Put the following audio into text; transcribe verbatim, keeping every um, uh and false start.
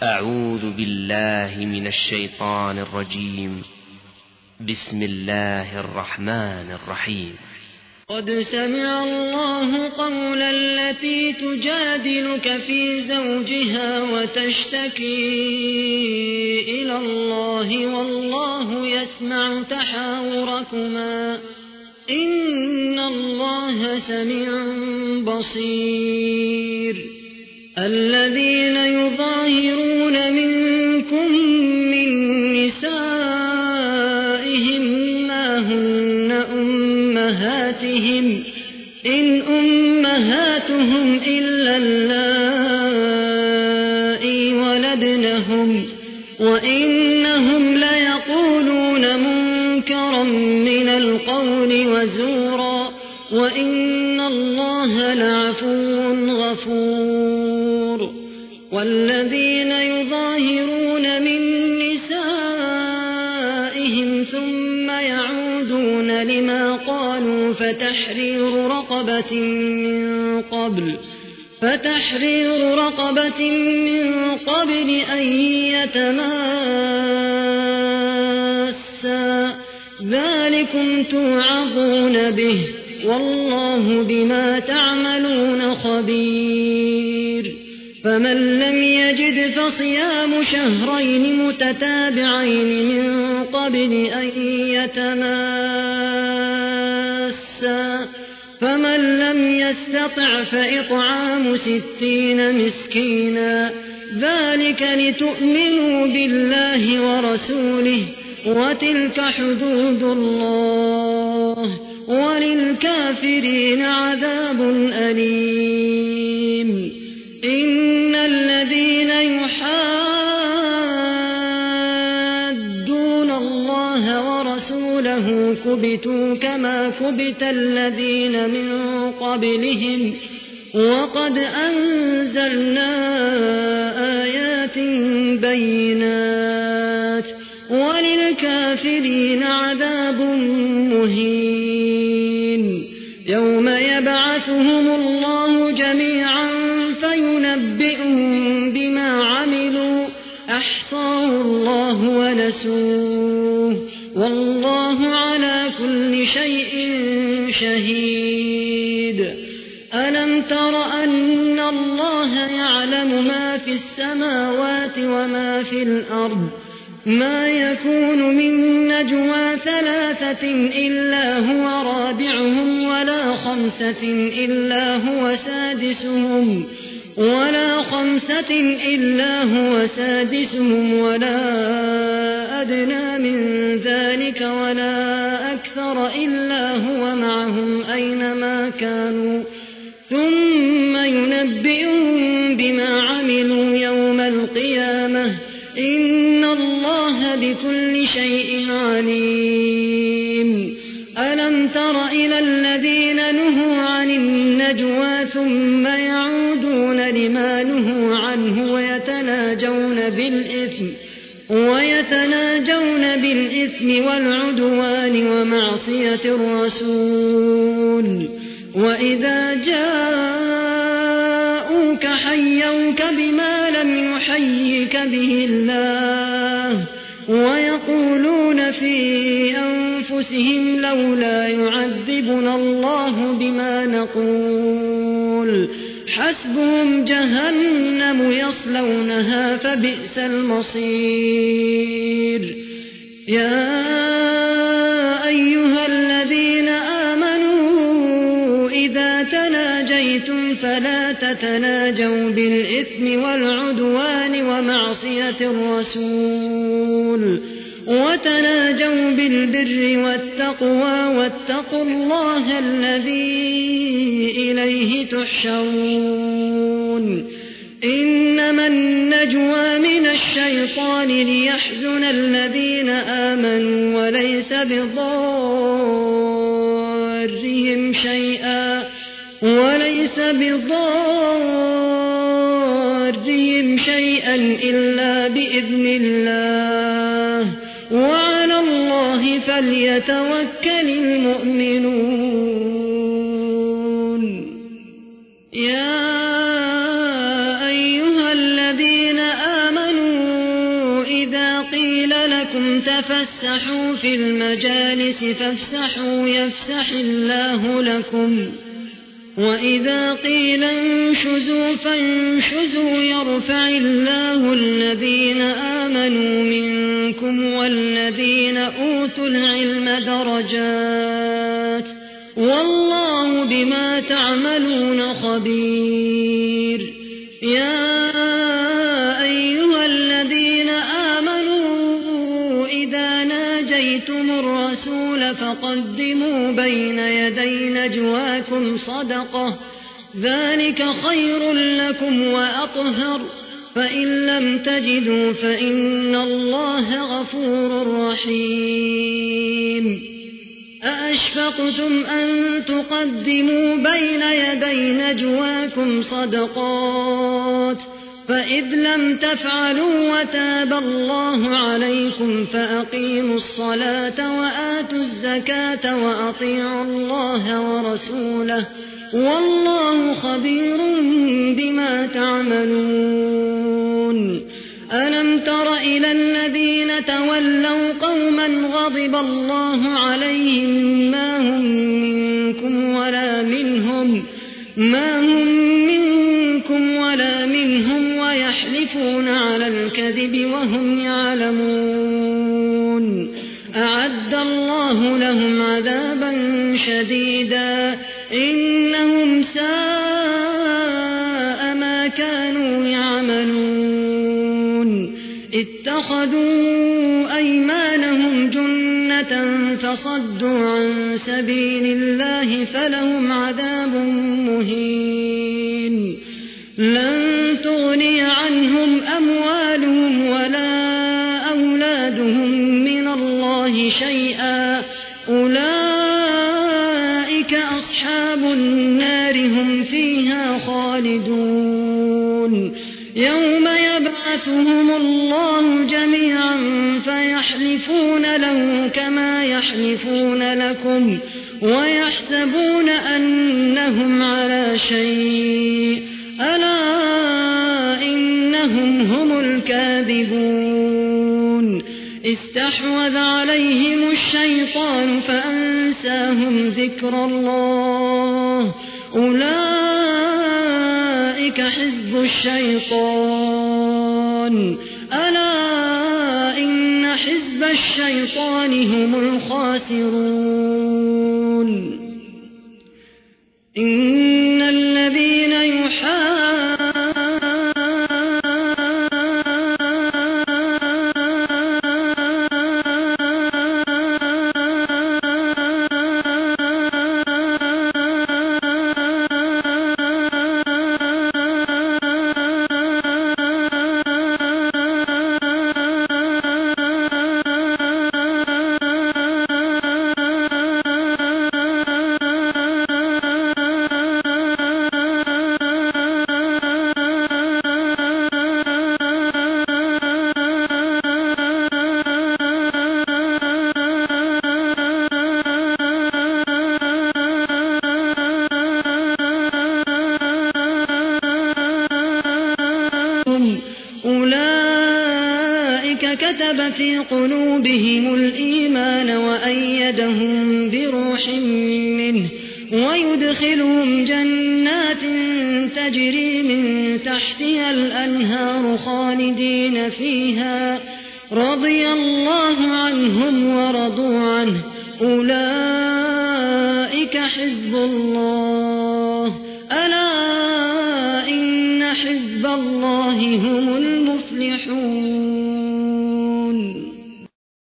أعوذ بالله من الشيطان الرجيم. بسم الله الرحمن الرحيم. قد سمع الله قول التي تجادلك في زوجها وتشتكي إلى الله والله يسمع تحاوركما إن الله سميع بصير. الذين يظاهرون منكم من نسائهم ما هن أمهاتهم إن أمهاتهم إلا اللائي ولدنهم وإنهم ليقولون منكرا من القول وزورا وإن الله لعفو غفور. والذين يظاهرون من نسائهم ثم يعودون لما قالوا فتحرير رقبة من قبل فتحرير رقبة من قبل أن يتماسا ذلكم توعظون به والله بما تعملون خبير. فمن لم يجد فصيام شهرين متتابعين من قبل أن يتماسا فمن لم يستطع فإطعام ستين مسكينا ذلك لتؤمنوا بالله ورسوله وتلك حدود الله وللكافرين عذاب أليم. إن الذين يحادون الله ورسوله كبتوا كما كبت الذين من قبلهم وقد أنزلنا آيات بينات وللكافرين عذاب مهين. يوم يبعثهم الله جميعا فينبئهم بما عملوا أحصاه الله ونسوه والله على كل شيء شهيد. ألم تر أن الله يعلم ما في السماوات وما في الأرض ما يكون من نجوى ثلاثة إلا هو رابعهم ولا خمسة إلا هو سادسهم ولا خمسة إلا هو سادسهم ولا أدنى من ذلك ولا أكثر إلا هو معهم أينما كانوا ثم ينبئهم بما عملوا يوم القيامة إن الله بكل شيء عليم. ألم تر إلى الذين نهوا عن النجوى ثم يعودون لما نهوا عنه ويتناجون بالإثم ويتناجون بالإثم والعدوان ومعصية الرسول وإذا جاءوك حيوك بما لم يحيك به الله ويقولون في أنفسهم لولا يعذبنا الله بما نقول حسبهم جهنم يصلونها فبئس المصير. يا أيها الذين آمنوا إذا تناجيتم فلا تتناجوا بالإثم والعدوان ومعصية الرسول وتناجوا بالبر والتقوى واتقوا الله الذي إليه تحشرون. إنما النجوى من الشيطان ليحزن الذين آمنوا وليس بضارهم شيئا وليس بضارهم شيئا إلا بإذن الله وعلى الله فليتوكل المؤمنون. يا أيها الذين آمنوا لكم تفسحوا في المجالس فافسحوا يفسح الله لكم وإذا قيل انشزوا فانشزوا يرفع الله الذين آمنوا منكم والذين أوتوا العلم درجات والله بما تعملون خبير. يا أيها الذين آمنوا إذا ناجيتم الرسول فقدموا بين يدي نجواكم صدقة ذلك خير لكم وأطهر فإن لم تجدوا فإن الله غفور رحيم. أأشفقتم أن تقدموا بين يدي نجواكم صدقات فإذ لم تفعلوا وتاب الله عليكم فأقيموا الصلاة وآتوا الزكاة وأطيعوا الله ورسوله والله خبير بما تعملون. ألم تر إلى الذين تولوا قوما غضب الله عليهم ما هم منكم ولا منهم ما هم منكم ولا منهم ويحلفون على الكذب وهم يعلمون. أعد الله لهم عذابا شديدا إنهم ساء ما كانوا يعملون. اتخذوا أيمانهم جنة فصدوا عن سبيل الله فلهم عذاب مهين. لن تغني عنهم أموالهم ولا أولادهم من الله شيئا أولئك أصحاب النار هم فيها خالدون. يوم يبعثهم الله جميعا فيحلفون له كما يحلفون لكم ويحسبون أنهم على شيء ألا إنهم هم الكاذبون. استحوذ عليهم الشيطان فأنساهم ذكر الله أولئك حزب الشيطان ألا إن حزب الشيطان هم الخاسرون. إن الذين يحاربون كتب في قلوبهم الإيمان وأيدهم بروح منه ويدخلهم جنات تجري من تحتها الأنهار خالدين فيها رضي الله عنهم ورضوا عنه أولئك حزب الله ألا إن حزب الله هم المفلحون.